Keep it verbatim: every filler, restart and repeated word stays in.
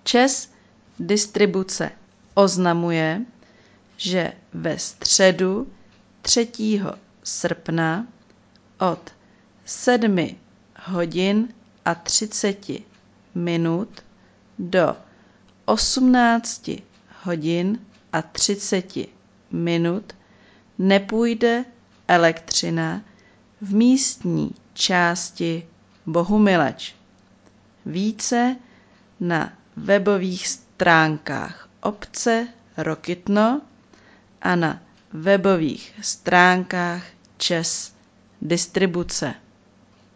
ČEZ Distribuce oznamuje, že ve středu třetího srpna od sedmi hodin a třiceti minut do osmnácti hodin a třiceti minut nepůjde elektřina v místní části Bohumileč. Více na webových stránkách obce Rokytno a na webových stránkách ČEZ Distribuce.